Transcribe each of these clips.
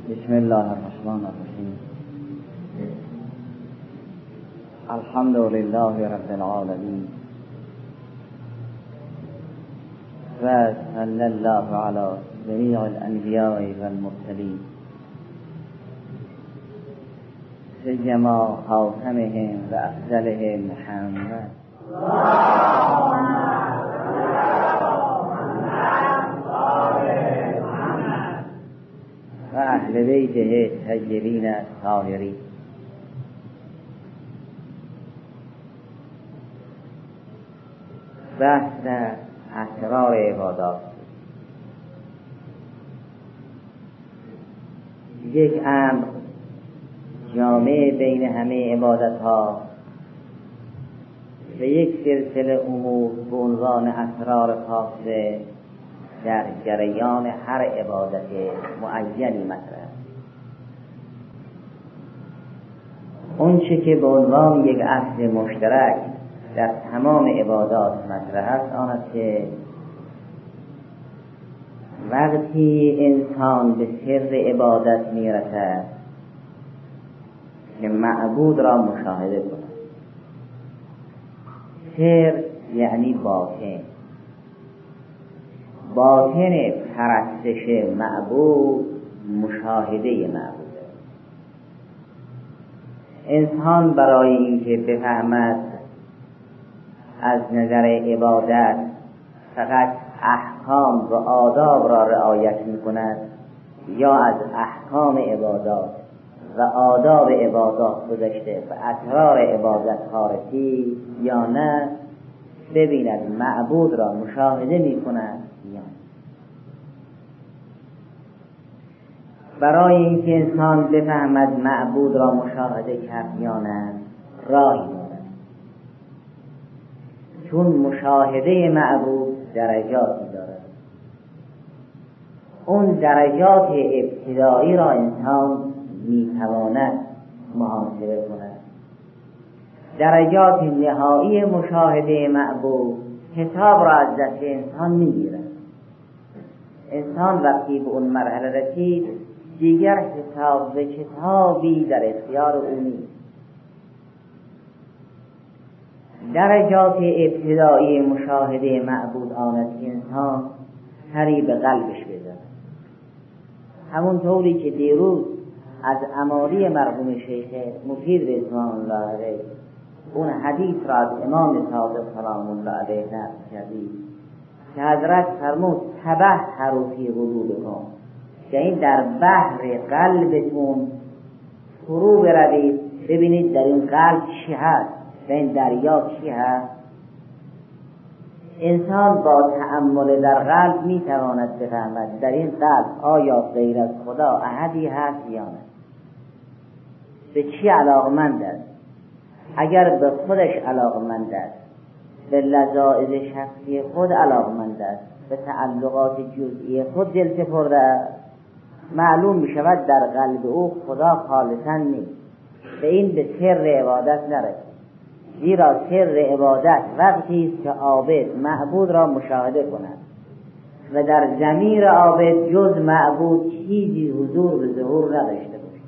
بسم الله الرحمن الرحیم. الحمد لله رب العالمین و صلی الله علی جمیع الانبیاء و المرسلین سیما خاتمهم و افضلهم محمد و اهل بیته الطیبین الطاهرین. بحث اسرار عبادات. یک امر جامع بین همه عبادت ها و یک سلسله امور به عنوان اسرار خاصه در جریان هر عبادت معینی مطرح. اون چه که به عنوان یک اصل مشترک در تمام عبادات مطرح است آن است که وقتی انسان به سر عبادت میرسد که معبود را مشاهده کند. سر یعنی باطن. باطن پرستش معبود مشاهده معبود. انسان برای اینکه بفهمد از نظر عبادت فقط احکام و آداب را رعایت می کند یا از احکام عبادات و آداب عبادات گذشته و اسرار عبادت خارجی یا نه، ببیند معبود را مشاهده می کند یا نه. برای اینکه انسان بفهمد معبود را مشاهده کرد یا نه راهی دارد، چون مشاهده معبود درجاتی دارد. اون درجات ابتدایی را انسان میتواند محاسبه کند. درجات نهایی مشاهده معبود حساب را از دست انسان میگیرد. انسان وقتی به اون مرحله رسید دیگر حساب و کتابی در اختیار او نیست. درجات ابتدایی مشاهده معبود آن است که انسان سری به قلبش بزند. همون طوری که دیروز از اماری مرحوم شیخ مفید رضوان الله علیه اون حدیث را از امام صادق سلام الله علیه نقل کردید که حضرت فرمود تبحروا فی قلوبکم، یعنی در بحر قلبتون فرو بروید ببینید در این قلب چی هست، در این دریا چی هست. انسان با تأمل در قلب میتواند بفهمد در این قلب آیا غیر از خدا احدی هست یا نه، به چی علاقمند است. اگر به خودش علاقمند است، به لذایذ شخصی خود علاقمند است، به تعلقات جزئی خود دل سپرده است، معلوم می شود در قلب او خدا خالصا نیست. به این به سر عبادت نرسید. زیرا سر عبادت وقتی است که عابد معبود را مشاهده کند و در ضمیر عابد جز معبود چیزی حضور و ظهور نداشته باشد.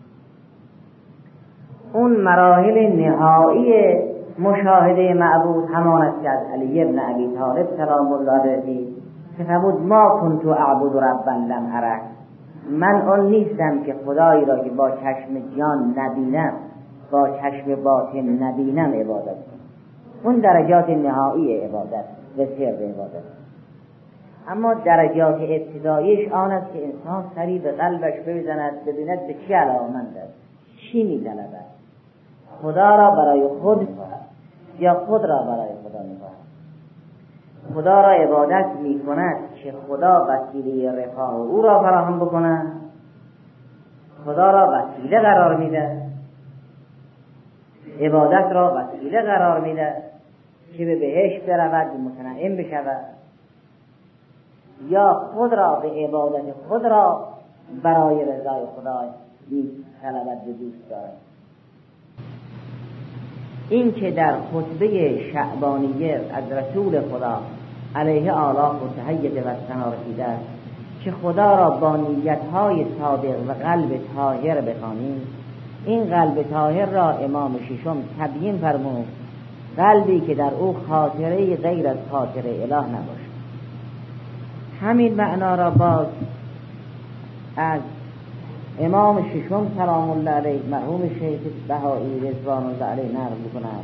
اون مراحل نهایی مشاهده معبود همان است که از علی بن ابی طالب سلام الله علیه که فرمود ما کنت اعبد ربا لم اره، من آن نیستم که خدایی را که با چشم جان نبینم، با چشم باطن نبینم عبادت کنم. اون درجات نهایی عبادت و سر عبادت. اما درجات ابتداییش آن است که انسان سری به قلبش بزند ببیند به چی علاقمند است، چی می‌طلبد، خدا را برای خود می‌خواهد یا خود را برای خدا می‌خواهد. خدا را عبادت می‌کند که خدا وسیله رفاه او را فراهم بکند، خدا را وسیله قرار میده، عبادت را وسیله قرار میده که به بهشت برود، متنعم بشود، یا خود را به عبادت خود را برای رضای خدا می‌طلبد و دوست دارد. این که در خطبه شعبانیه از رسول خدا علیه آلاف و تحیید و ثنا رسیده است که خدا را با نیت‌های صادق و قلب طاهر بخوانیم، این قلب طاهر را امام ششم تبیین فرمود، قلبی که در او خاطره غیر از خاطره اله نباشد. همین معنا را باز از امام ششم سلام الله علیه مرحوم شیخ بهایی رضوان الله علیه نقل می‌کند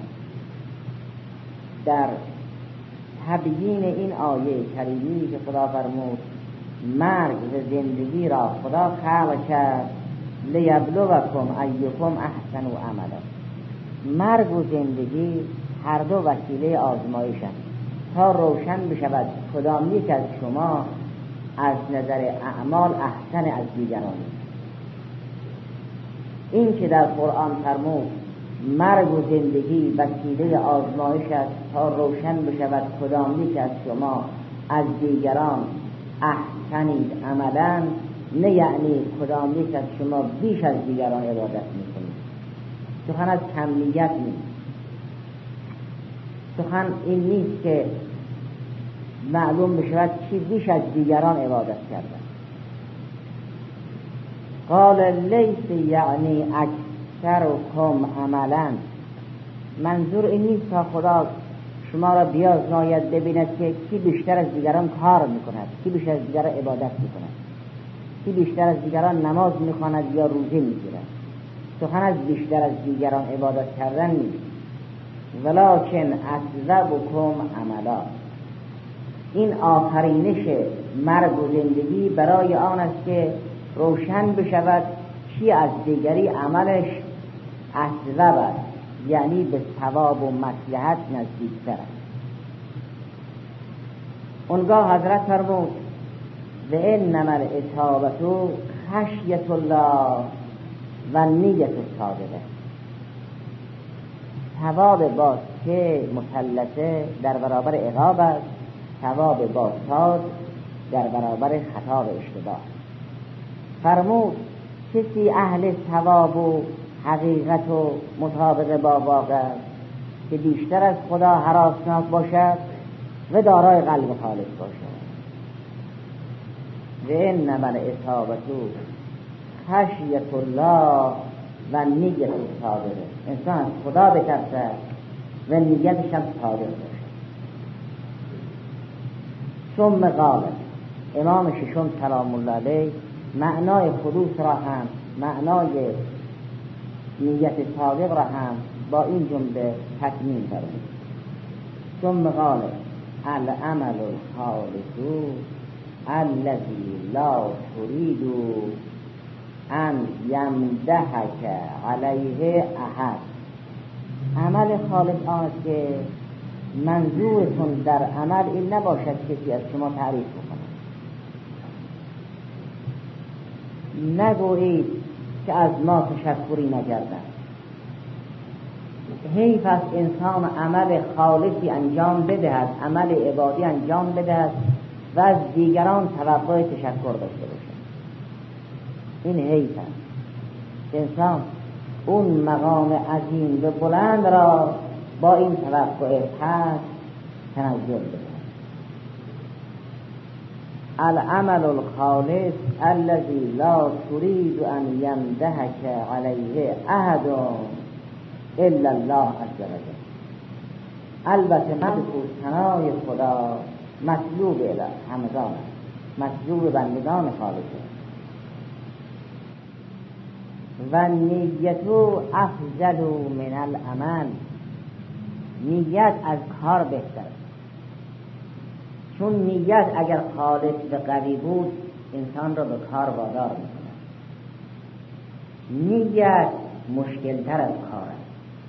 در تبیین این آیه کریمی که خدا فرمود مرگ و زندگی را خدا خلق کرد لیبلوکم ایکم احسن عملا. مرگ و زندگی هر دو وسیله آزمایشند تا روشن بشود کدام یک از شما از نظر اعمال احسن از دیگران. این که در قرآن فرمود مرگ و زندگی وسیله آزمایش است تا روشن بشود کدام یک از شما از دیگران احسنید عملا، نه یعنی کدام یک از شما بیش از دیگران عبادت میکنید. سخن از کمیت نیست، سخن این نیست که معلوم بشود چی بیش از دیگران عبادت کردن. قال لیس یعنی اکثرکم عملا، منظور این نیست تا خدا شما را بیازماید ببیند که کی بیشتر از دیگران کار میکند، کی بیشتر از دیگران عبادت میکند، کی بیشتر از دیگران نماز میخواند یا روزه میگیرد. سخن از بیشتر از دیگران عبادت کردن نیست. ولکن اکذبکم عملا، این آفرینش مرگ و زندگی برای آن است که روشن بشود کی از دیگری عملش اکذب است، یعنی به ثواب و مصلحت نزدیکتر است. اونگاه حضرت فرمود و انما الاصابة خشیة الله و نیت صادقه. ثواب باز که مثلثه در برابر عقاب است، ثواب بازتاد در برابر خطا و اشتباه. فرمود کسی اهل ثواب و حقیقت و مطابق با واقع که بیشتر از خدا هراسناک باشد و دارای قلب خالص باشد. و انما الاصابة خشیة الله و نیت صادقه. انسان از خدا بترسد و نیتش هم صادق باشد. ثم قال امام ششم سلام الله علیه معنای خلوص را هم، معنای نیت صادق را هم با این جمله تکمیل فرمود. ثم قال العمل الخالص الذي لا تريد ان یمدحک علیه احد. عمل خالص آن است که منظورتون در عمل این نباشد کسی از شما تعریف بکنه. نگویید که از ما تشکری نکردن. حیف است انسان عمل خالصی انجام بدهد، عمل عبادی انجام بدهد و از دیگران توقع تشکر داشته باشد. این حیف است. انسان اون مقام عظیم و بلند را با این توقع پس تنزل بده. العمل الخالص الذي لا تريد ان يمدحك عليه احد الا الله عز وجل. البته مدح و ثنای خدا مطلوب همگان است، مطلوب بندگان خالصه. و نیت افضل من العمل، نیت از کار بهتر، چون نیت اگر خالص و قوی بود انسان را به کار وادار می‌کند. نیت مشکل‌تر از کار است.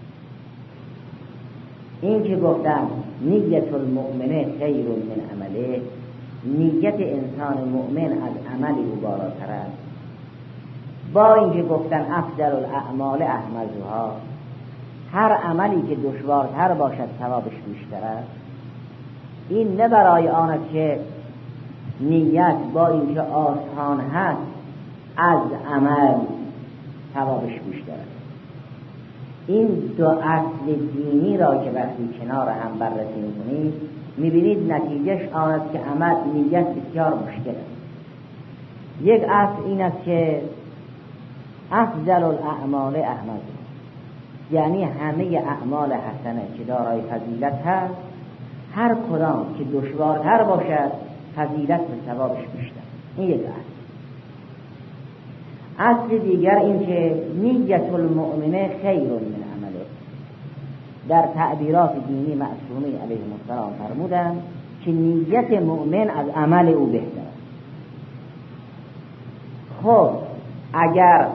این که گفتم نیت المؤمن خیر من عمله، نیت انسان مؤمن از عمل او بالاتر است. با اینکه گفتن افضل الاعمال احمدها، هر عملی که دشوارتر باشد ثوابش بیشتر است. این نه برای آن است که نیت با اینکه آسان هست از عمل ثوابش بیشتر است. این دو اصل دینی را که وقتی کنار هم بررسی می‌کنید می‌بینید نتیجهش آن است که عمل نیت بسیار مشکل است. یک اصل این است که افضل الاعمال احمد، یعنی همه اعمال حسنه که دارای فضیلت هست، هر کدام که دشوارتر باشد فضیلت و ثوابش بیشتر. این یک اصل دیگر این که نیت المؤمن خیر من عمله. در تعبیرات دینی معصومه علیه السلام فرمودند که نیت مؤمن از عمل او بهتر است. خب اگر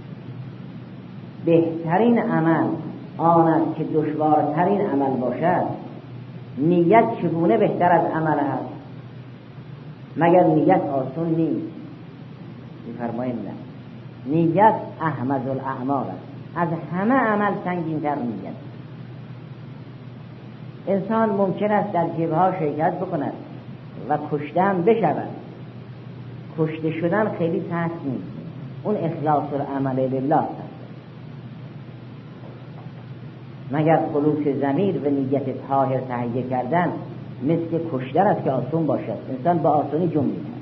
بهترین عمل آن است که دشوارترین عمل باشد، نیت چگونه بهتر از عمل است؟ مگر نیت آسان نیست؟ می‌فرمایند نه، نیت احمد الاعمال است، از همه عمل سنگین‌تر نیت. انسان ممکن است در جبهه‌ها شرکت بکند و کشته هم بشود، کشته شدن خیلی سخت نیست، اون اخلاص العمل لله است. مگر خلوص ضمیر و نیت طاهر تهیه کردن مثل کشتن است که آسان باشد، انسان با آسانی جون می‌کند.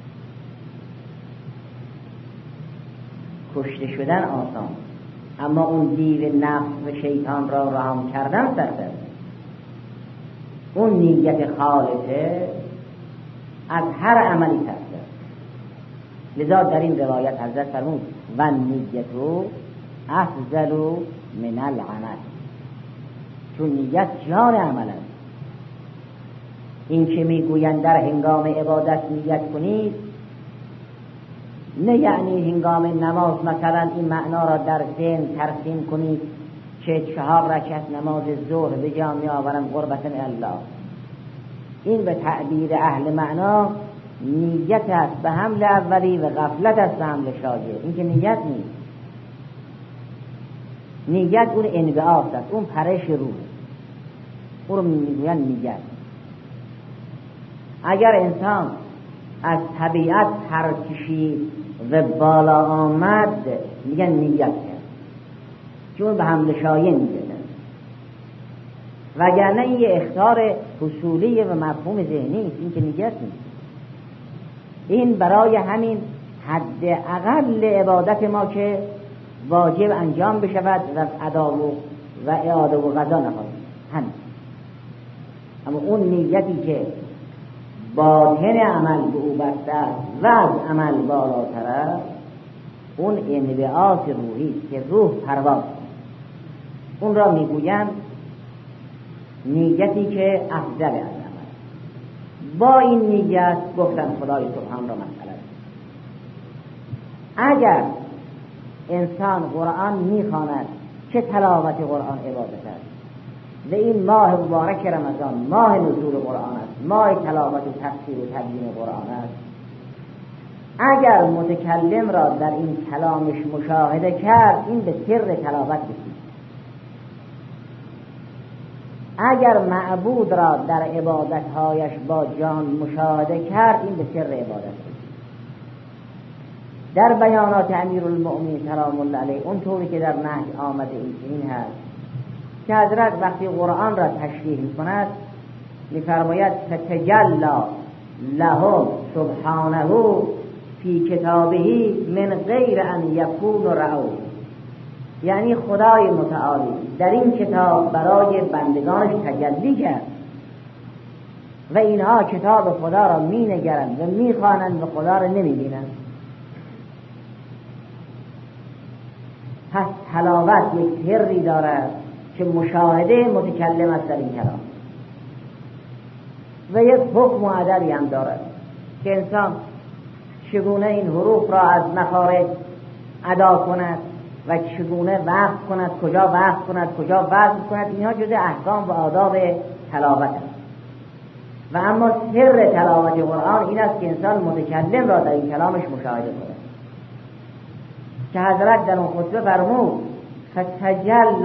کشته شدن آسان، اما اون دیو نفس و شیطان را رام کردن سخت است. اون نیت خالصه از هر عملی سخت است. لذا در این روایت حضرت فرمود و نیتو افضل من العمل، چون نیت جان عمل است. این که میگویند در هنگام عبادت نیت کنید، نه یعنی هنگام نماز مثلا این معنا را در ذهن ترسیم کنید که 4 رکعت نماز ظهر به جا می آورم قربت الله. این به تعبیر اهل معنا نیت است به حمل اولی و غفلت است به حمل شاگرد. این که نیت نیست. نیت اون انبعاث است، اون پرش روح، اون رو میگویند نیت. اگر انسان از طبیعت پرکشید و بالا آمد میگن نیت کرد، چون به حمل شایع نیت است. وگرنه این یه اخطار حصولی و مفهوم ذهنی است، این که نیت نیست. این برای همین حد اقل عبادت ما که واجب انجام بشود و ادا و اعاده و قضا نخواهیم همین. اما اون نیتی که باطن عمل به او بسته است و از عمل بالاتر است، اون انبعاث روحی است که روح پرواز کند. اون را میگویند نیتی که افضل از عمل. با این نیت گفتن خدای سبحان را مسئله است. اگر انسان قرآن میخواند، چه تلاوت قرآن عبادت است، و این ماه مبارک رمضان ماه نزول قرآن است، ماه تلاوت و تفسیر و تبیین قرآن است، اگر متکلم را در این کلامش مشاهده کرد، این به سر تلاوت رسید. اگر معبود را در عبادتهایش با جان مشاهده کرد، این به سر عبادت رسید. در بیانات امیرالمؤمنین سلام الله علیه اون طوری که در نهج آمده این هست که حضرت وقتی قرآن را تشریح می‌کند می‌فرماید فتجلی لهم سبحانه فی کتابه من غیر ان یکون رأوا، یعنی خدای متعالی در این کتاب برای بندگانش تجلی کرد و اینها کتاب خدا را می‌نگرند و می‌خوانند و خدا را نمی‌بینند. پس تلاوت یک سری دارد که مشاهده متکلم است در این کلام، و یک حکم و ادبی هم دارد که انسان چگونه این حروف را از مخارج ادا کند و چگونه وقف کند، کجا وقف کند، کجا وصل کند. اینها جزء احکام و آداب تلاوت است. و اما سر تلاوت قرآن این است که انسان متکلم را در این کلامش مشاهده کند، که حضرت در اون خطبه فرمود فتجلی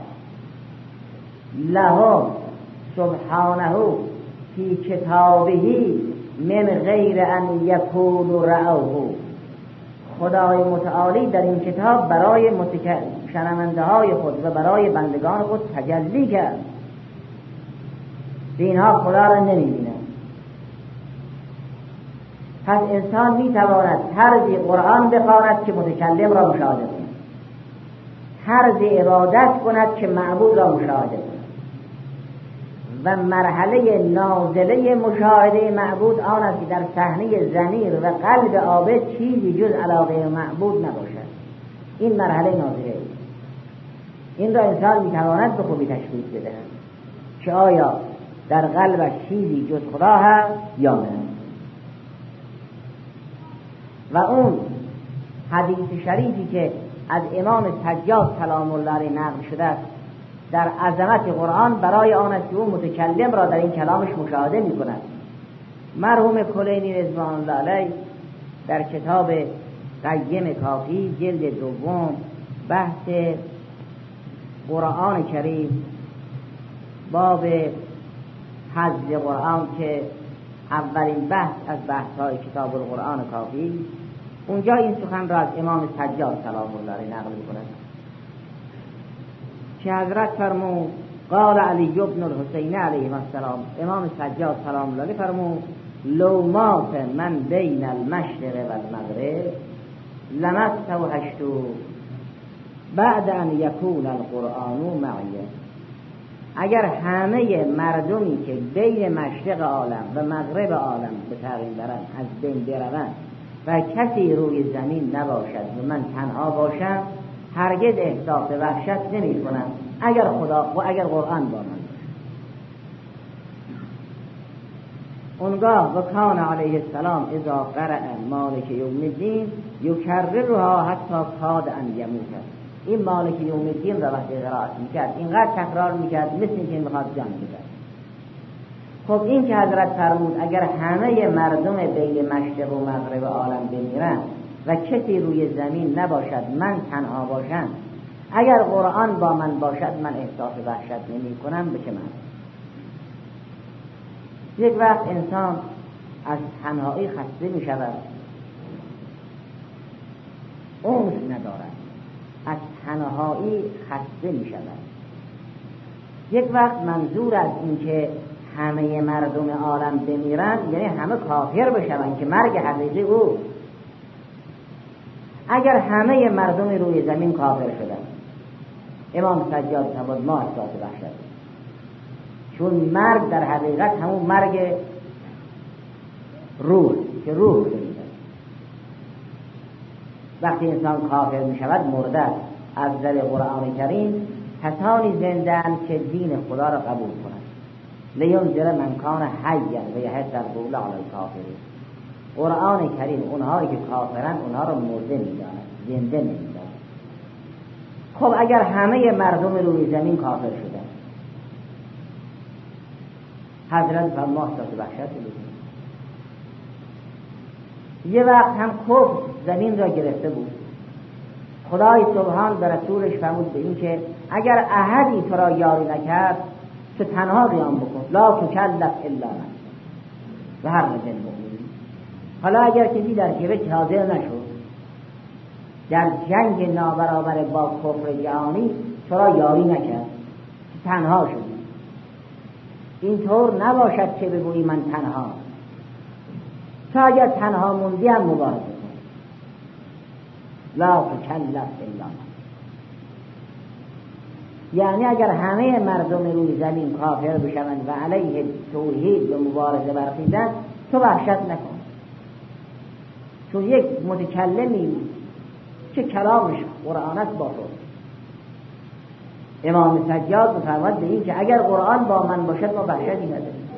لهم سبحانه فی کتابه من غیر ان یکونوا رأوه. خدای متعالی در این کتاب برای شنونده های خود و برای بندگان خود تجلی کرد، اینها خدا را نمی‌بینند. پس انسان میتواند طرزی قرآن بخواند که متکلم را مشاهده کند، طرزی عبادت کند که معبود را مشاهده کند. و مرحله نازله مشاهده معبود آن است که در صحنه ضمیر و قلب عابد چیزی جز علاقه معبود نباشد. این مرحله نازله است. این را انسان میتواند به خوبی تشخیص بدهد که آیا در قلبش چیزی جز خدا هست یا نه. و اون حدیث شریفی که از امام سجاد سلام الله علیه نقل شده است در عظمت قرآن برای آن است که او متکلم را در این کلامش مشاهده می کند. مرحوم کلینی رضوان الله علیه در کتاب قیم کافی جلد دوم بحث قرآن کریم باب حفظ قرآن که اولین بحث از بحث‌های کتاب القرآن کافی، اونجا این سخن را از امام سجاد سلام الله علیه نقل می‌کند که حضرت فرمود قال علی بن الحسین علیه السلام، امام سجاد سلام الله علیه فرمود لو مات من بین المشرق و المغرب لمستوحشت بعد ان یکون القرآن معی. اگر همه مردمی که بین مشرق عالم و مغرب عالم به تغییر برند از بین بروند و کسی روی زمین نباشد و من تنها باشم، هرگز احساس وحشت نمی کنم اگر خدا و اگر قرآن با من باشد. اونگاه و کان علیه السلام اذا قرأ مالک یوم الدین یکررها حتی کاد ان یموت. این مالک یوم الدین را وقتی قرائت میکرد اینقدر تکرار میکرد مثل اینکه میخواد جان بده. خب این که حضرت فرمود اگر همه مردم بین مشرق و مغرب عالم بمیرن و کسی روی زمین نباشد من تنها باشم، اگر قرآن با من باشد من احساس وحشت نمی کنم. به چه معنی؟ یک وقت انسان از تنهایی خسته می شود، انس ندارد، از تنهایی خسته می شود. یک وقت منظور از این که همه مردم عالم بمیرن یعنی همه کافر بشون که مرگ حقیقی او. اگر همه مردم روی زمین کافر شدن، امام سجاد فرمود ما احساس وحشت، چون مرگ در حقیقت همون مرگ روح که روح بمیرد. وقتی انسان کافر می شود مرده. از در قرآن کریم کسانی زنده‌اند که دین خدا را قبول کنند. لینذر من کان حیا و یحذر القول علی الکافرین. قرآن کریم اونهایی که کافرن اونها را مرده می‌داند، زنده نمی‌داند. خب اگر همه مردم روی زمین کافر شدن، حضرت فرمود احساس وحشت بکنید. یه وقت هم کفر زمین را گرفته بود. خدای سبحان به رسولش فرمود به این که اگر احدی تو را یاری نکرد تو تنها قیام بکن، لا تکلف الا من و هر رجل مؤمنین. حالا اگر کسی در جبهه حاضر نشد، در جنگ نابرابر با کفر جهانی تو را یاری نکرد، تو تنها شدی، اینطور نباشد که بگویی من تنها. تا اگر تنها موندی هم مبارزه کن، لا تکلف الا من. یعنی اگر همه مردم روی زمین کافر بشوند و علیه توحید و مبارزه برخیزند تو وحشت نکن، چون یک متکلمی که کلامش قرآن است با تو. امام سجاد مفرماد به این که اگر قرآن با من باشد ما وحشتی نداریم.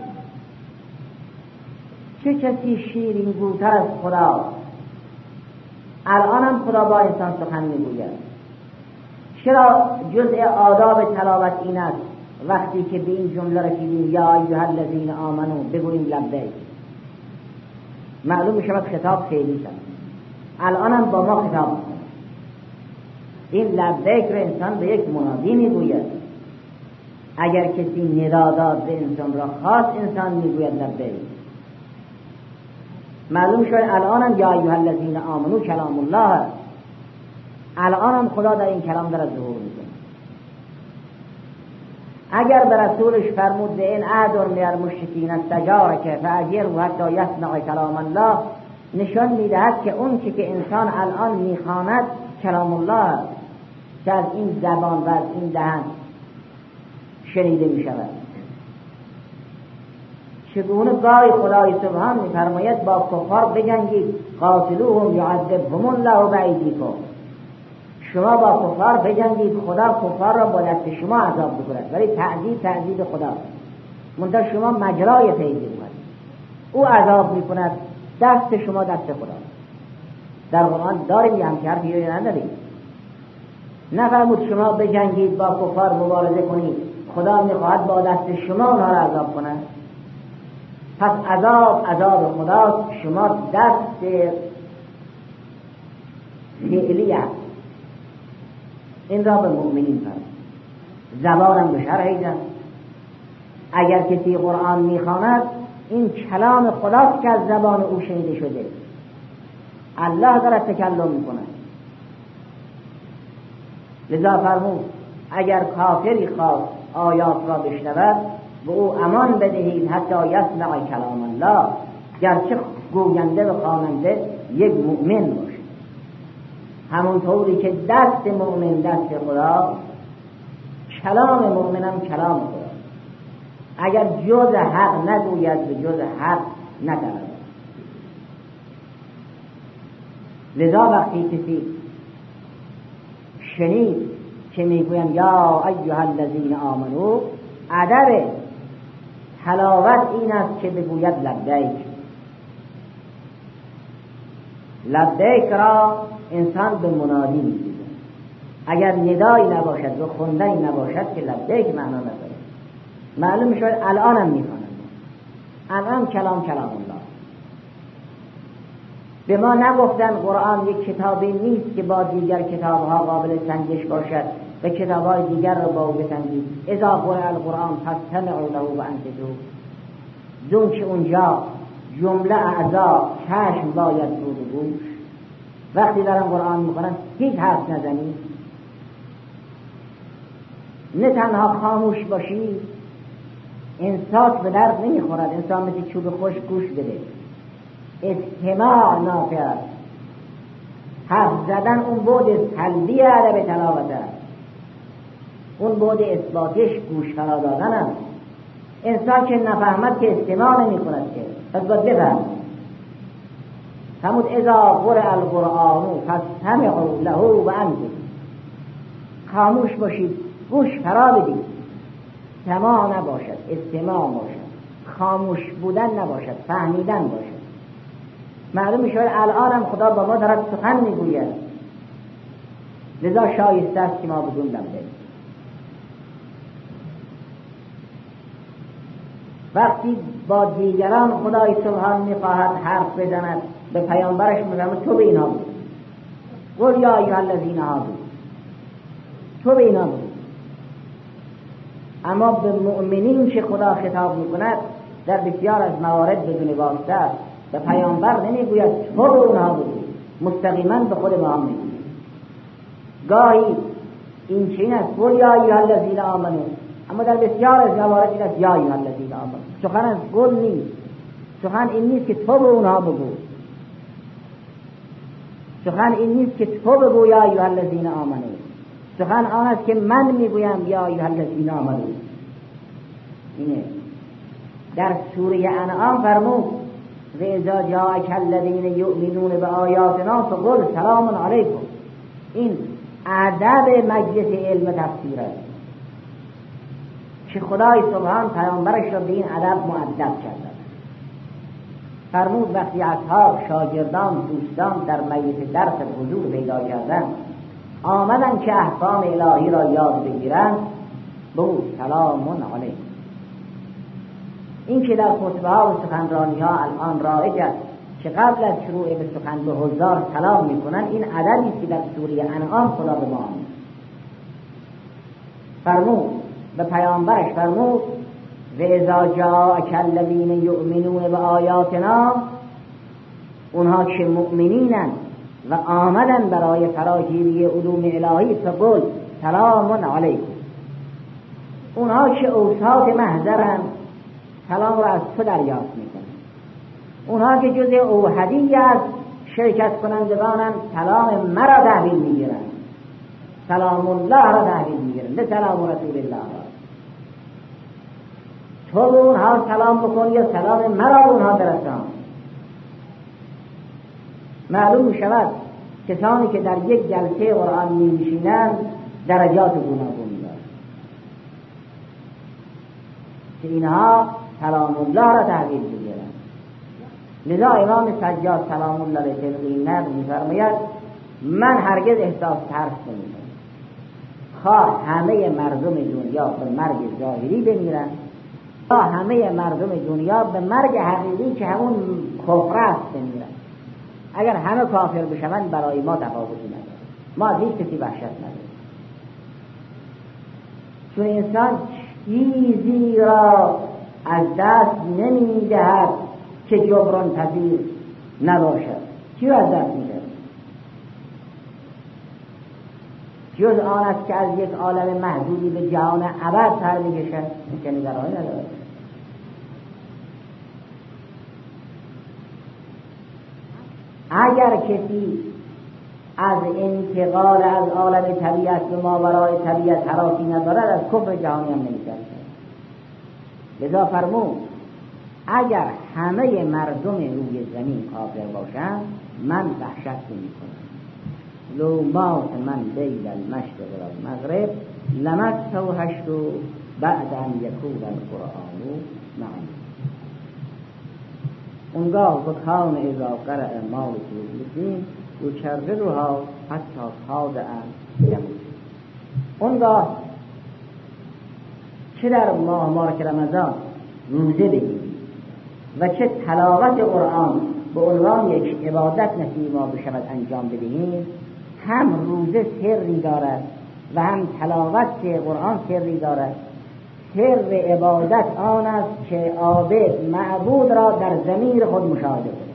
چه کسی شیرین گوتر از خدا؟ الان هم خدا با انسان سخن میگوید. چرا جزء آداب تلاوت این است وقتی که به این جمله رسیدیم یا ایها الذین آمنو بگوییم لبیک؟ معلوم می شود خطاب فعلی است. الان هم با ما خطاب میکنه. این لبیک را انسان به یک منادی میگوید. اگر کسی ندا داد به انسان را خاص انسان میگوید لبیک. معلوم شد الان هم یا ایها الذین آمنو کلام الله. الان هم خدا در این کلام داره ظهور میکنه. اگر به رسولش فرمود به این عهد من المشرکین استجارک فاجره حتی یسمع کلام الله، نشان میدهد که اون که انسان الان میخواند کلام الله که از این زبان و از این دهن شنیده میشود. چگونه گاهی خدای سبحان میفرماید با کفار بجنگید، قاتلوهم یعذبهم الله بایدیکم، شما با کفار بجنگید، خدا کفار را با دست شما عذاب بکند. ولی تعذیب خدا، منتها شما مجرای پیدا کنید، او عذاب میکند، دست شما دست خدا. در قرآن داریم یه همچه حرفی یا نداریم؟ نفرمود شما بجنگید با کفار مبارزه کنید، خدا میخواهد با دست شما اونها را عذاب کنند. پس عذاب خدا شما دست فعلی است. این را به مؤمنین فرمود. زبانم به شرح ایدن. اگر کسی قرآن میخواند این کلام خداست که از زبان او شنیده شده، الله دارد تکلم میکند. لذا فرمود اگر کافری خواست آیات را بشنود به او امان بدهید حتی یسمع کلام الله، گرچه گوینده و خواننده یک مؤمن باشه. همونطوری که دست مؤمن دست خدا، کلام مؤمنم کلام خدا. اگر جز حق نگوید به جز حق نتواند. لذا وقتی کسی شنید که میگویم یا ایها الذین آمنو، ادب تلاوت این است که بگوید لبیک. لبیک را انسان به منادی میگوید. اگر ندایی نباشد و خوندنی نباشد که لبیک معنا نداره. معلوم شد الانم میخوانند. الان کلام الله. به ما نگفتن قرآن یک کتابی نیست که با دیگر کتابها قابل سنجش باشد و کتابهای دیگر را با او بسنجید. اذا قرأ القرآن فاستمعوا له وانصتوا. دون که اونجا جمله اعضا چشم باید بود و گوش، وقتی دارن قرآن میکنن هیچ حرف نزنید، نه تنها خاموش باشید، انصات به درد نمیخورد. انسان مثل چوب خوش گوش بده. استماع نافع است. حرف زدن اون بود سلبی ادب تلاوت است، اون بود اثباتش گوش فرا دادن است. انسان که نفهمد که استماع نمی کند که، پس باید بفهمد. فرمود اذا قرأ القرآن فاستمعوا له وانصتوا. خاموش باشید، گوش فرا بدید. سماع نباشد، استماع باشد. خاموش بودن نباشد، فهمیدن باشد. معلوم شد الانم خدا با ما دارد سخن میگوید. لذا شایسته است که ما بدون لبیک. وقتی با دیگران خدای سبحان میخواهد حرف بزند، به پیامبرش میگه تو به اینا بگو. قل یا ایها الذین آمنوا، تو به اینا بگو. اما به مؤمنین که خدا خطاب میکند در بسیار از موارد بدون واسطه است. به پیامبر نمیگوید تو به اونها بگو، مستقیما به خود ما هم میگوید. گاهی این چین است قل یا ایها الذین آمنوا، اما در بسیار از موارد این است یا ایها الذین آمنوا. سخن از قل نیست، سخن این نیست که تو به اونها بگو، سخن این نیست که تو بگو یا ایها الذین آمنوا. سخن آن است که من میگویم یا ایها الذین آمنوا. اینه در سوره انعام فرمود و اذا جاءک الذین یؤمنون بآیاتنا فقل سلام علیکم. این ادب مجلس علم تفسیر است که خدای سبحان پیامبرش را به این ادب مؤدب کرد. فرمود وقتی اصحاب، شاگردان، دوستان در مجلس درس حضور پیدا کردند، آمدن که احکام الهی را یاد بگیرند، بود سلام علیکم. این که در خطبه ها و سخنرانی ها الان رایج است که قبل از شروع به سخن به حضار سلام میکنن، این ادبی است که در سوره انعام خدا به ما آمد. فرمود به پیامبرش، فرمود و اذا جاءک الذین یؤمنون بآیاتنا، اونها که مؤمنینن و آمدن برای فراگیری علوم الهی، فقل سلام علیکم. اونها که اوساط محضرن سلام را از تو دریافت میکنن. اونها که جزء اوحدی از شرکت کنندگانن سلام مرا تحویل میگیرن، سلام الله را تحویل میگیرن، نه سلام رسول الله را. تو به اونها سلام بکن یا سلام مرا به اونها برسان. معلوم میشود کسانی که در یک جلسه قرآن می‌نشینند درجات گوناگونی دارند که اینها سلام الله را تحویل میگیرند. لذا امام سجاد سلام الله علیه طبقی نقل می‌فرماید من هرگز احساس ترس نمی‌کنم، خواه همه مردم دنیا به مرگ ظاهری بمیرن یا همه مردم دنیا به مرگ حقیقی که همون کفر است بمیرن. اگر همه کافر بشوند برای ما تفاوتی نداره، ما از هیچ کسی وحشت نداریم، چون انسان چیزی را از دست نمی‌دهد که جبران پذیر نباشد. چی را از دست می‌دهد؟ جز آن است که از یک عالم محدودی به جهان ابد پر می‌کشد. این که نگرانی ندارد. اگر کسی از انتقال از عالم طبیعت به ماورای طبیعت هراسی ندارد، از کفر جهانی هم نمی‌ترسد. لذا فرمود اگر همه مردم روی زمین کافر باشند من وحشت نمی‌کنم. لو مات من بین المشرق و المغرب لمسه بعد ان یکون القرآن معنا. اونگاه بکان اذا قرأ مالک یوم‌الدین یکررها حتی صادعا یموت. اونگاه چه در ماه مبارک رمضان روزه بگیریم و چه تلاوت قرآن به عنوان یک عبادت نصیب ما بشود انجام بدهیم، هم روزه سری دارد و هم تلاوت قرآن سری دارد. سر عبادت آن است که عابد معبود را در ضمیر خود مشاهده کند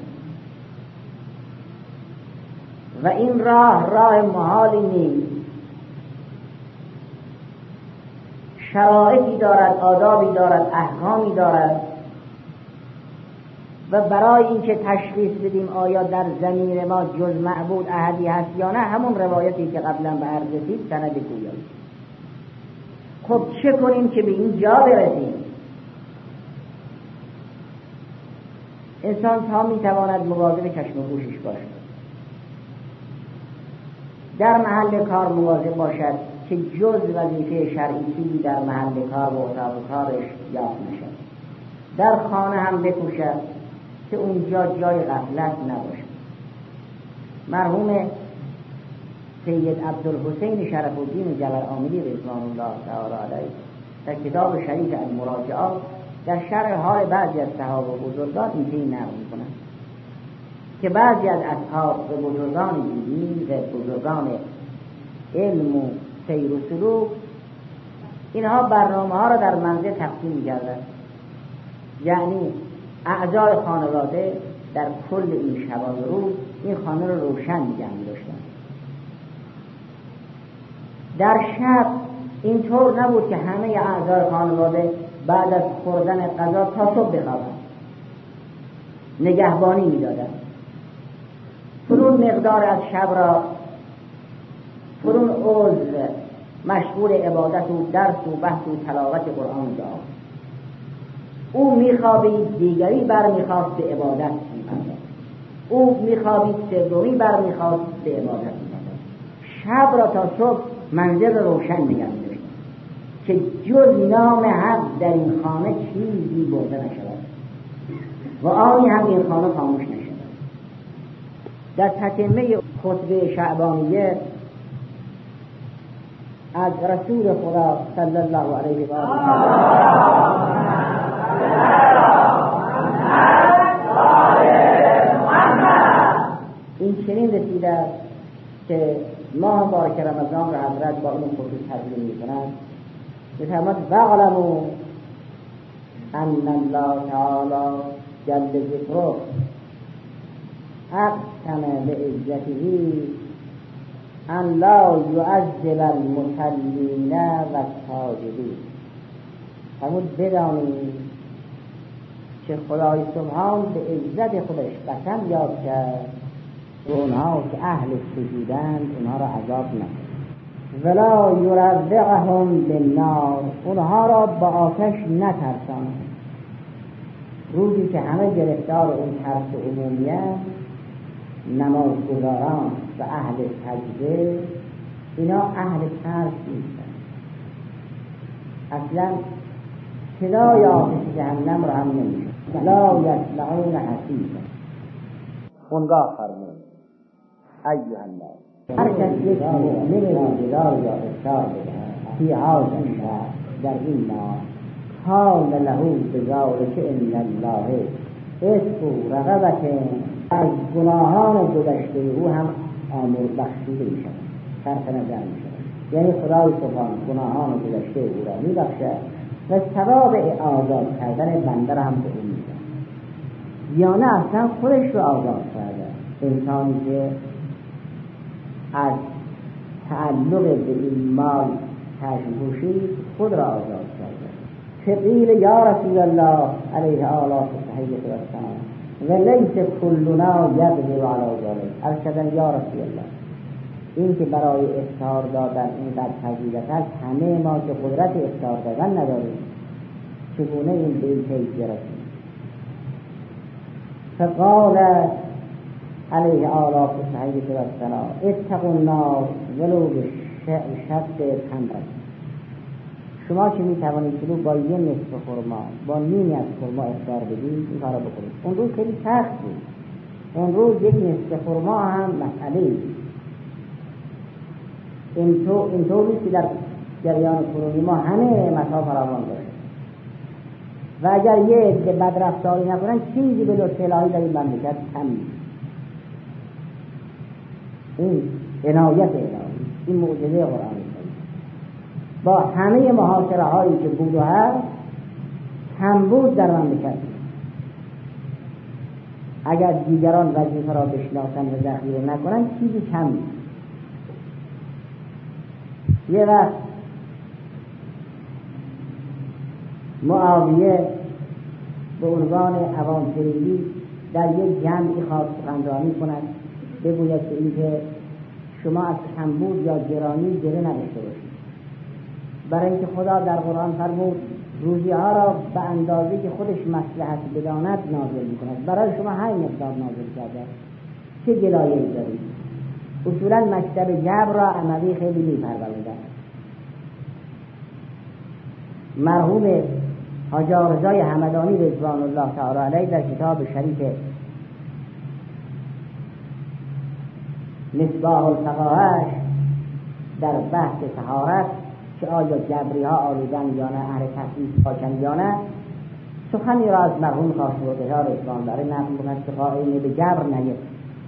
و این راه محالی نیست. شرایطی دارد، آدابی دارد، احکامی دارد و برای اینکه تشخیص بدیم آیا در ضمیر ما جز معبود احدی هست یا نه، همون روایتی که قبلا به عرض رسید سند گویایی. خب چه کنیم که به این جا برسیم؟ انسان تا میتواند مواظب چشم و گوشش باشد، در محل کار مواظب باشد که جز وظیفه شرعی در محل کار و اتاق کارش یافت نشد، در خانه هم بکوشد که اونجا جای غفلت نباشد. مرحوم سید عبدالحسین شرف الدین جلالعاملی رضوان الله تعالی علیه در کتاب شریف المراجعات در شرح حال بعضی از صحابه و بزرگان این نقل می‌کنند که بعضی از اصحاب و بزرگان دینی و بزرگان علم و سیر و سلوک اینها برنامه‌ها را در منزل تقسیم می‌کردند، یعنی اعضای خانواده در کل این شبان روز این خانه رو روشن نگه می‌داشتند. در شب اینطور نبود که همه اعضای خانواده بعد از خوردن غذا تا صبح بخوابند، نگهبانی می‌دادند. فرون مقدار از شب را فرون عضو مشغول عبادت و درس و بحث و تلاوت قرآن داشت. او میخوابید، دیگری برمیخواست به عبادت می‌پرداخت. او میخوابید، سومی برمیخواست به عبادت می‌پرداخت. شب را تا صبح منزل روشن نگه می‌داشت که جز نام حق در این خانه چیزی برده نشود و آنی هم این خانه خاموش نشود. در تتمه خطبه شعبانیه از رسول خدا صلی الله علیه و آله این چنین رسیده که ماه مبارک رمضان را حضرت با این خصوص تحلیل می‌کنند. می‌فرماید واعلموا ان الله تعالی جل ذکره اقسم بعزته ان لا يعذب المصلين والساجدين. فرمود بدانید که خدای سبحان به عزت خودش قسم یاد کرد و اونها که اهل سجودند اونها را عذاب نکند ولا یروعهم بالنار، اونها را با آتش نترساند. روزی که همه گرفتار اون ترس عمومیت، نمازگزاران و اهل سجده اینا اهل ترس نیستن، اصلا صدای آتش جهنم را هم نمیشه. لا یسمعون حسیسا، اونگاه فرمود ایها الناس، هر کس یک مؤمن روزگار یا افطار بدهد فی هذا الشهر، در این ماه، حال له بذلک ان الله اسم رغبت، از گناهان گذشته او هم آمر بخشیده می شود، صرف نظر می شود. یعنی خدای سبحان گناهان گذشته او را می بخشد و ثواب آزاد کردن بنده را هم به او می دهد. یا نه اصلا خودش رو آزاد کرده. انسانی که از تعلق به این مال تشویشی خود را آزاد کرده. فقیل یا رسول الله علیه آلاف صحیح فرستان و لیس کلنا یقدر علی ذلک، ارشدن یا رسول الله، این که برای افطار دادن اینقدر فضیلت است، همه ما که قدرت افطار دادن نداریم، چگونه این به این کیفیت رسیم؟ فقال علیه آلاف صحیح فرستان اتقوا النار ولو بشق تمرة، شما که میتوانید کلو با یه نصف خرما، با نیمی از خرما افطار بدید، این کارا بکنید. اون روز خیلی سخت بود، اون روز یک نصف خرما هم مسئله اینطور نیست که در جریان کنونی ما همه متا فراوان باشه و اگر یه عده بدرفتاری نکنن چیزی به لطف الهی در این مملکت کم نیست. این عنایت الهی، این معجزه قرآن با همه محاصره هایی که بود و هست کم بود در مملکت. اگر دیگران وظیفه را بشناسن و ذخیره نکنن چیزی کم نیست. یه وقت معاویه به عنوان عوام‌فریدی در یک جمعی خواست سخنرانی کند، بگوید که اینکه شما از کمبود یا گرانی گله نداشته باشید، برای اینکه خدا در قرآن فرمود روزی ها را به اندازه که خودش مصلحت بداند نازل می‌کند. برای شما همین مقدار نازل کرده، چه گلایه‌ای دارید؟ اصولا مکتب جبر را عموی خیلی می‌پروردند. مرحوم حاجی رضای همدانی رضوان الله تعالی علیه در کتاب شریف مصباح الفقاهش در بحث طهارت که آیا جبری ها آلودن یا نه، اهل تثبیت پاکن یا نه، سخنی را از مرحوم خاشقی ها رضوان الله علیه نقل می‌کند که قائل به جبر نیست،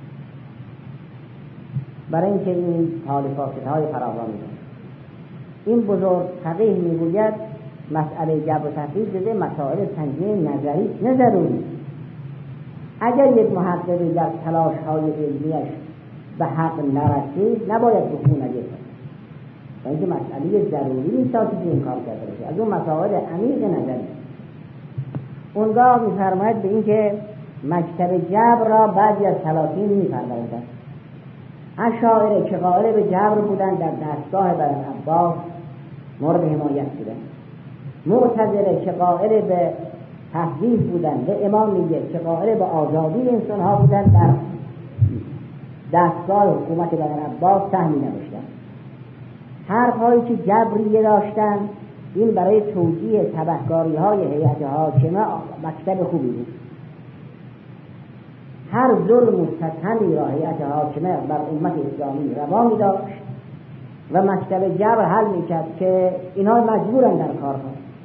برای اینکه این تالیفات های فراوانی دارد. این بزرگ فقیه میگوید مسئله جبر و تثبیت جزء مسائل سنجی نظری نه ضروری. اگر یک محقق در تلاش های علمیش به حق نرسید نباید حکم نگیرد، و اینکه مسئله ضروری نیست تا که این کار کرده باشه، از اون مسائل عمیق نظری. اونگاه می‌فرماید به اینکه مکتب جبر را بعضی از سلاطین می‌فرمایند. اشاعره که قائل به جبر بودن در دستگاه بنی عباس مورد حمایت بودند. معتزله که قائل به تحریف بودند و امام میگه که قائل به آزادی انسان ها بودند در دستگاه حکومت بنی عباس سهمی نداشتند. هر پایی که جبریه داشتند این برای توجیه تبهکاری های هیئت حاکمه مکتب خوبی بود. هر ظلم مستحکمی را هیئت حاکمه بر امت اسلامی روا می داشت و مکتب جبر حل می کرد که اینها مجبورن در کارها.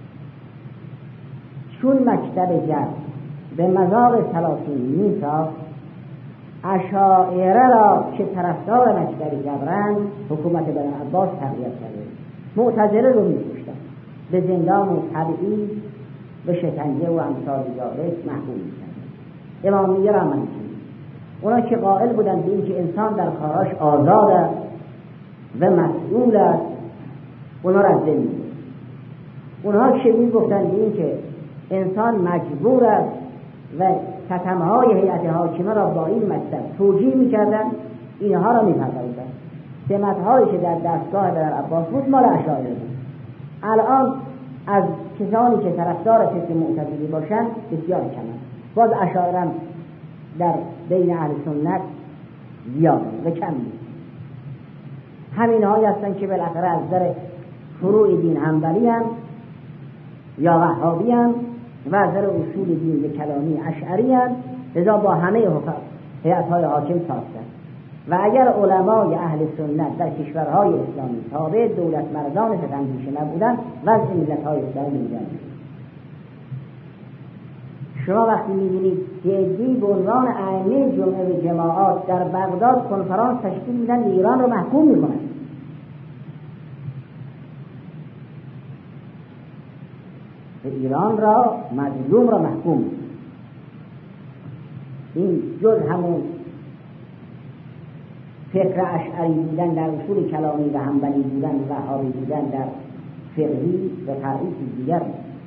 چون مکتب جبر به مذاق سلاطین نیسا، اشاعره را که طرفدار مکتب جبرند حکومت بنی عباس تقویت کرده، معتزله رو می کشتن، به زندان و تبعید به شکنجه و امثال ذالک محکوم می کردن. امامیه را منشید. اونا که قائل بودن به این که انسان در کاراش آزاد است و مسئول است، اونا را زندگی. اونها که می گفتن به این که انسان مجبور است و ستمهای هیئت حاکمه را با این مطلب توجیه میکردن، اینها را میپروردن. سمت‌هایی که در دستگاه در عباس بود مال اشاعره بود. الان از کسانی که طرفدار فکر معتزلی باشند بسیار کمند. باز اشاعره در بین اهل سنت زیاد و کم نیست. همین هایی هستند که بالاخره از در فروع دین حنبلی هم یا وهابی هم و از در اصول دین کلامی اشعری هم، لذا با همه هیئت‌های حاکم ساختند. و اگر علمای اهل سنت در کشورهای اسلامی تابع دولت مردان فتنگیشه نبودند، وضع ملت‌های اسلامی اینجا. شما وقتی می‌بینید جدی به عنوان ائمه جمعه و جماعات در بغداد کنفرانس تشکیل میدن، ایران رو محکوم میکنن. ایران را مظلوم را محکوم میکنن. این جز همون فکر اشعری بودن در اصول کلامی و حنبلی بودن و وهابی بودن در فقهی و فرعی دیگر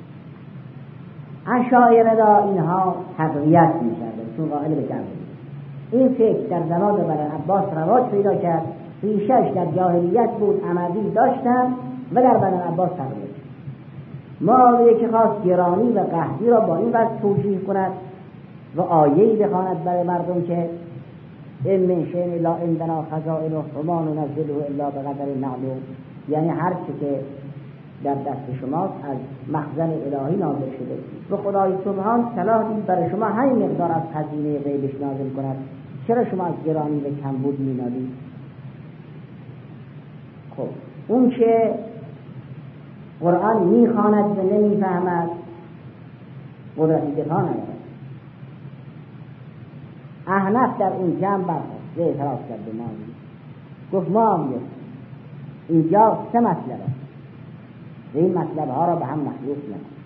اشاعره را اینها تقویت می‌کردند چون قائل به جبر. این فکر در زمان بنی عباس رواج پیدا کرد، ریشه‌اش در جاهلیت بود، عمدی داشتند و در بنی عباس تقویت. معاویه که خواست گرانی و قحطی را با این وجه توجیه کند و آیه‌ای بخواند برای مردم که این من شیء الا عندنا خزائنه وما ننزله الا بقدر معلوم، یعنی هر چی که در دست شماست از مخزن الهی نازل شده و خدای سبحان صلاح دید برای شما همین مقدار از خزینه غیبش نازل کند، چرا شما از گرانی و کمبود می‌نالید؟ خب اون که قرآن میخواند و نمیفهمد قدرتی دفاع ندارد. احنف در این جمع برخواست و اعتراض کرد به معاویه، گفت معاویه اینجا 3 مطلب است و این مطلب ها را به هم مخلوط نکن.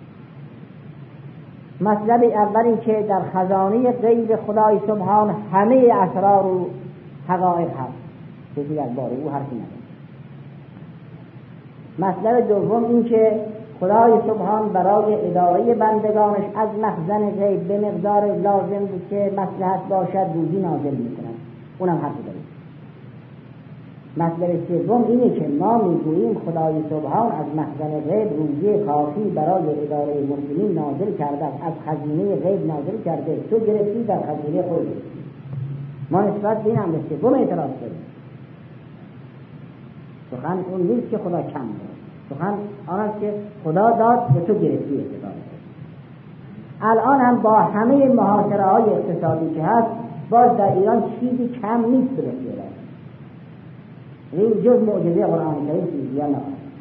مطلب اول این که در خزانه غیب خدای سبحان همه اسرار و حقایق هست، کسی در باره او حرفی ندارد. مطلب دوم این که خدای سبحان برای اداره بندگانش از مخزن غیب به مقدار لازم که مصلحت باشد روزی نازل می‌کند، اونم حرفی داره. مطلب سوم اینه که ما میگوییم خدای سبحان از مخزن غیب روزی کافی برای اداره مسلمین نازل کرده، از خزینه غیب نازل کرده، تو گرفتی در خزینه خودت. ما نسبت به این هم سوم اعتراض داریم. سخن اون نیست که خدا کم داد، سخن آن است که خدا داد و تو گرفتی استفاده. الان هم با همه محاصره های اقتصادی که هست باز در ایران چیزی کم نیست به رسیده. این جز معجزه قرآن کریم چیزی یا نه.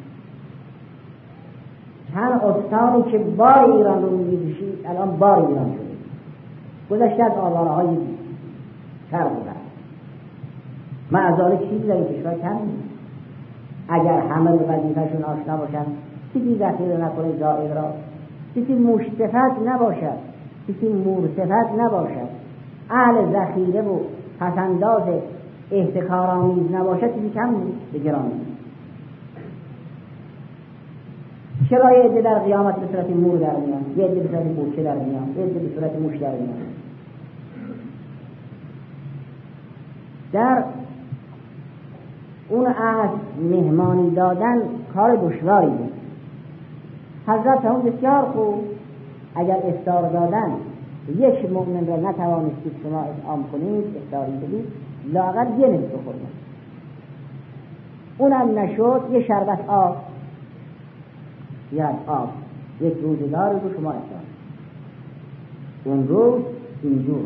چند استانی که بار ایران رو می‌کشید الان بار ایران شده، گذشته از آواره‌های شرق و غرب. معذالک چیزی در این کشور کم نیست. اگر همه به وظیفه‌شون آشنا باشن، کسی ذخیره نکنه زائد را، کسی مشتفت نباشد، کسی مرتفت نباشد، اهل ذخیره و پسنداز احتکارآمیز نباشد، کسی کم نیست به گرانی. چرا یه عده در قیامت به صورت مور در میان، یه عده به صورت بوچه در میان، یه عده به صورت موش در میان؟ در اون از مهمانی دادن کار دشواری بود. حضرت هم بسیار خوب، اگر افطار دادن یک مؤمن را نتوانستید شما اطعام کنید، افطاری بدید، لااقل یه نصف بخورید. اونم نشد، یه شربت آب یا آب یک روزگار رو شما افطار. اون روز اینجور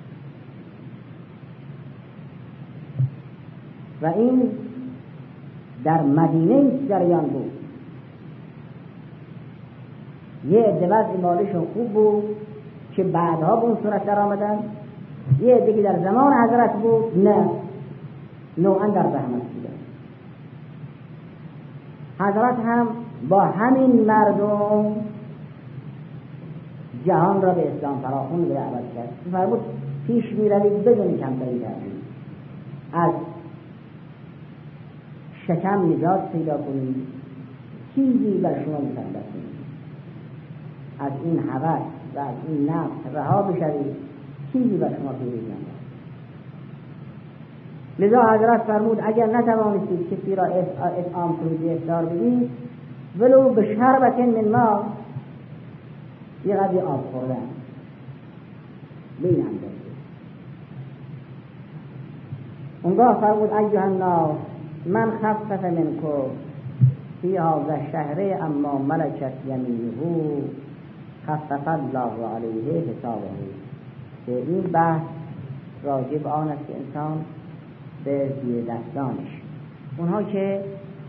و این در مدینه جریان بود. یه عده وضع مالشون خوب بود که بعدها به اون صورت در آمدن، یه عده که در زمان حضرت بود نه، نوعا در زحمت بودن. حضرت هم با همین مردم جهان را به اسلام فراخوان به دعوت کرد. فرمود پیش می‌روید بدون کمتری کردید، از شکم نجات پیدا کنید، چیزی بر شما مسلط کنید، از این هوس و از این نفس رها بشوید، چیزی بر شما پیروز نماید. لذا حضرت فرمود اگر نتوانستید کسی را اطعام کنید و افطار بدید، ولو به شربت من ما، یه قدری آب خوردن به این اندازه. اونگاه فرمود ایها الناس من خفف منکم فی هذا الشهر اما ملکت یمینه خفف الله علیه حسابه. که این بحث راجع به آن است که انسان به زیر دستانش، اونها که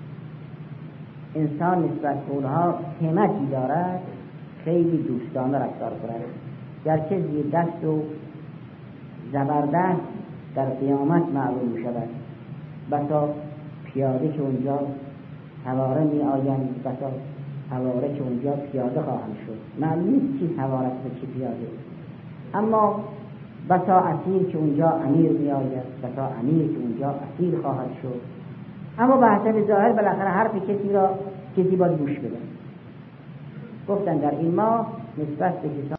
انسان نسبت به اونها قیمتی دارد خیلی دوستانه رفتار کند، گرچه زیر دست و زبردست در قیامت معلوم شود. بسا پیاده که اونجا سواره می آیند، بسا سواره که اونجا پیاده خواهند شد، معلوم نیست چی سوارت و چی پیاده. اما بسا اسیر که اونجا امیر می آید، بسا امیر که اونجا اسیر خواهد شد. اما به حسب ظاهر بالاخره حرف کسی باید گوش بده. گفتن در این ماه نسبت به